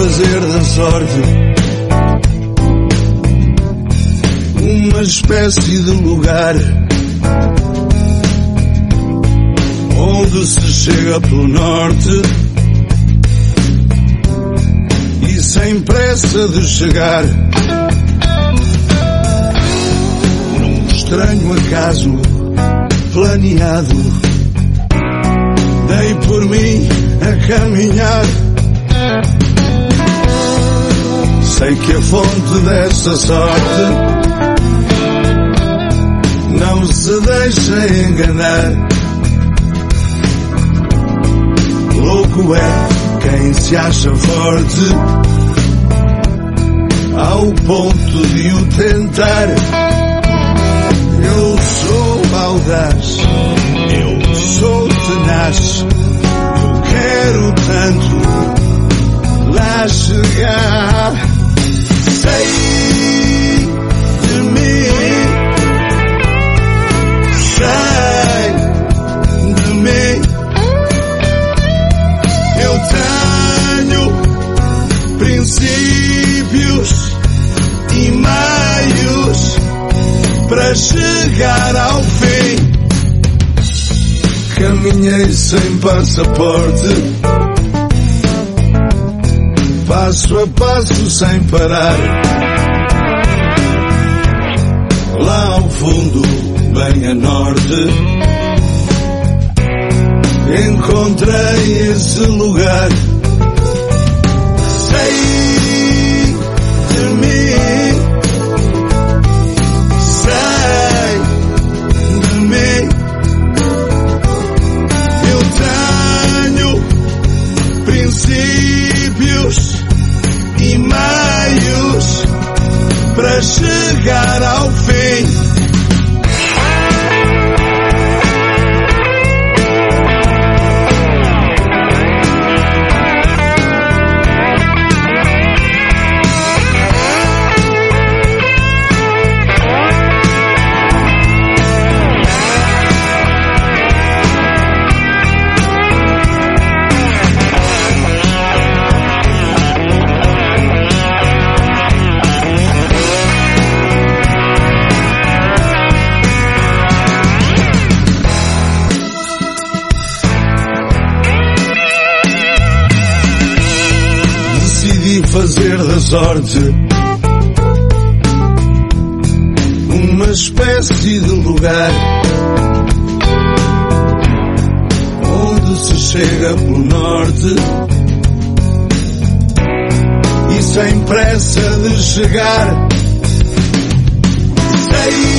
fazer da sorte uma espécie de lugar onde se chega pelo norte e sem pressa de chegar. Num estranho acaso planeado, dei por mim a caminhar. Sei que a fonte dessa sorte não se deixa enganar. Louco é quem se acha forte ao ponto de o tentar. Eu sou audaz, eu sou tenaz, eu quero tanto lá chegar. Sei de mim, sei de mim. Eu tenho princípios e meios para chegar ao fim. Caminhei sem passaporte, passo a passo sem parar. Lá ao fundo, bem a norte, encontrei esse lugar. Sei de mim, sei de mim. Eu tenho princípios e meios para chegar ao fim. Fazer da sorte uma espécie de lugar onde se chega pelo norte e sem pressa de chegar. Sei